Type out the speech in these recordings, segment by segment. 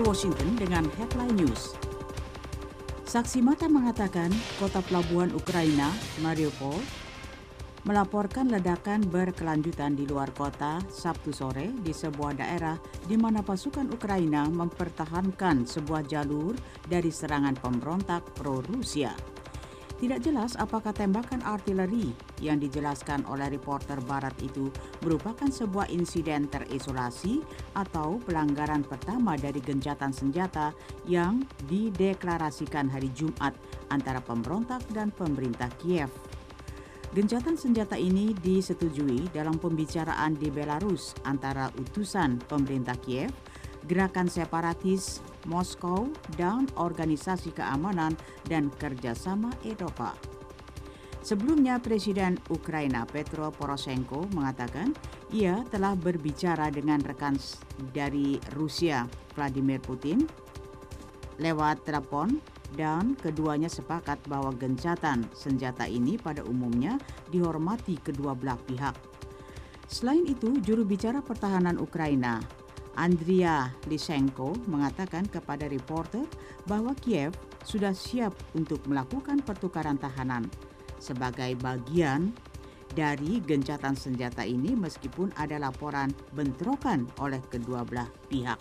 Washington dengan Headline News. Saksi mata mengatakan kota pelabuhan Ukraina, Mariupol, melaporkan ledakan berkelanjutan di luar kota Sabtu sore di sebuah daerah di mana pasukan Ukraina mempertahankan sebuah jalur dari serangan pemberontak pro-Rusia. Tidak jelas apakah tembakan artileri yang dijelaskan oleh reporter barat itu merupakan sebuah insiden terisolasi atau pelanggaran pertama dari gencatan senjata yang dideklarasikan hari Jumat antara pemberontak dan pemerintah Kiev. Gencatan senjata ini disetujui dalam pembicaraan di Belarus antara utusan pemerintah Kiev, gerakan separatis Moskow, dan Organisasi Keamanan dan Kerjasama Eropa. Sebelumnya, Presiden Ukraina Petro Poroshenko mengatakan ia telah berbicara dengan rekan dari Rusia, Vladimir Putin, lewat telepon dan keduanya sepakat bahwa gencatan senjata ini pada umumnya dihormati kedua belah pihak. Selain itu, juru bicara pertahanan Ukraina, Andriy Lysenko, mengatakan kepada reporter bahwa Kiev sudah siap untuk melakukan pertukaran tahanan sebagai bagian dari gencatan senjata ini meskipun ada laporan bentrokan oleh kedua belah pihak.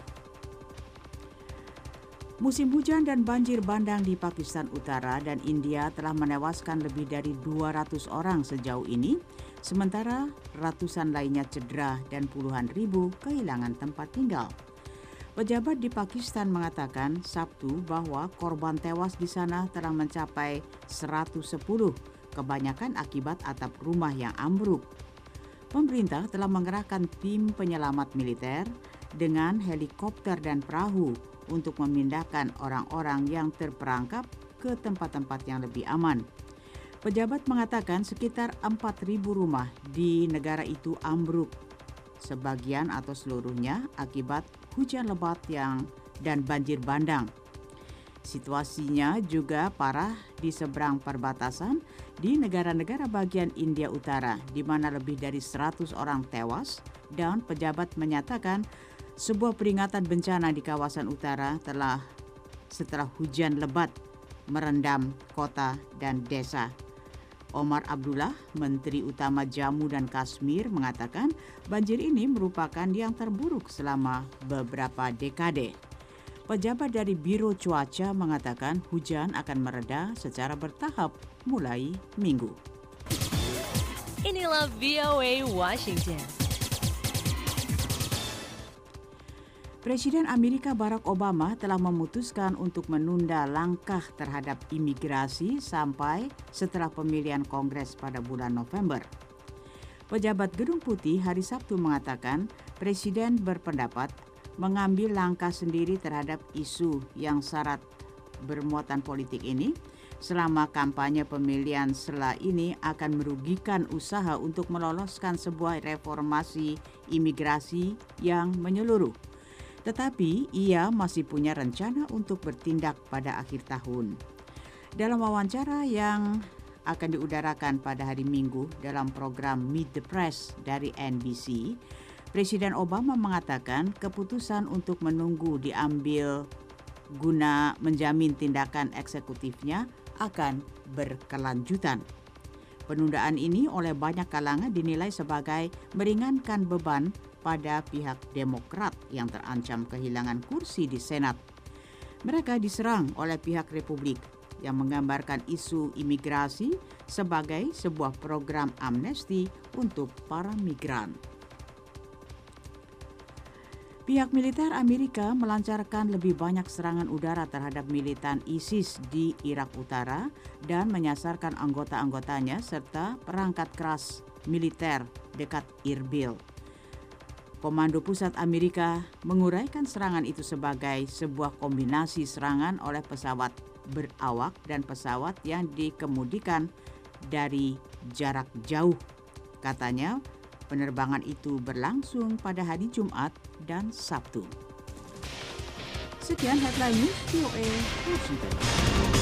Musim hujan dan banjir bandang di Pakistan Utara dan India telah menewaskan lebih dari 200 orang sejauh ini, sementara ratusan lainnya cedera dan puluhan ribu kehilangan tempat tinggal. Pejabat di Pakistan mengatakan Sabtu bahwa korban tewas di sana telah mencapai 110, kebanyakan akibat atap rumah yang ambruk. Pemerintah telah mengerahkan tim penyelamat militer dengan helikopter dan perahu untuk memindahkan orang-orang yang terperangkap ke tempat-tempat yang lebih aman. Pejabat mengatakan sekitar 4.000 rumah di negara itu ambruk, sebagian atau seluruhnya akibat hujan lebat dan banjir bandang. Situasinya juga parah di seberang perbatasan di negara-negara bagian India Utara, di mana lebih dari 100 orang tewas, dan pejabat menyatakan sebuah peringatan bencana di kawasan utara setelah hujan lebat merendam kota dan desa. Omar Abdullah, Menteri Utama Jammu dan Kashmir, mengatakan banjir ini merupakan yang terburuk selama beberapa dekade. Pejabat dari Biro Cuaca mengatakan hujan akan mereda secara bertahap mulai Minggu. Inilah VOA Washington. Presiden Amerika Barack Obama telah memutuskan untuk menunda langkah terhadap imigrasi sampai setelah pemilihan Kongres pada bulan November. Pejabat Gedung Putih hari Sabtu mengatakan Presiden berpendapat mengambil langkah sendiri terhadap isu yang syarat bermuatan politik ini selama kampanye pemilihan setelah ini akan merugikan usaha untuk meloloskan sebuah reformasi imigrasi yang menyeluruh. Tetapi ia masih punya rencana untuk bertindak pada akhir tahun. Dalam wawancara yang akan diudarakan pada hari Minggu dalam program Meet the Press dari NBC, Presiden Obama mengatakan keputusan untuk menunggu diambil guna menjamin tindakan eksekutifnya akan berkelanjutan. Penundaan ini oleh banyak kalangan dinilai sebagai meringankan beban pada pihak Demokrat yang terancam kehilangan kursi di Senat. Mereka diserang oleh pihak Republik yang menggambarkan isu imigrasi sebagai sebuah program amnesti untuk para migran. Pihak militer Amerika melancarkan lebih banyak serangan udara terhadap militan ISIS di Irak Utara dan menyasarkan anggota-anggotanya serta perangkat keras militer dekat Irbil. Komando Pusat Amerika menguraikan serangan itu sebagai sebuah kombinasi serangan oleh pesawat berawak dan pesawat yang dikemudikan dari jarak jauh. Katanya, penerbangan itu berlangsung pada hari Jumat dan Sabtu. Sekian Headline News VOA Washington.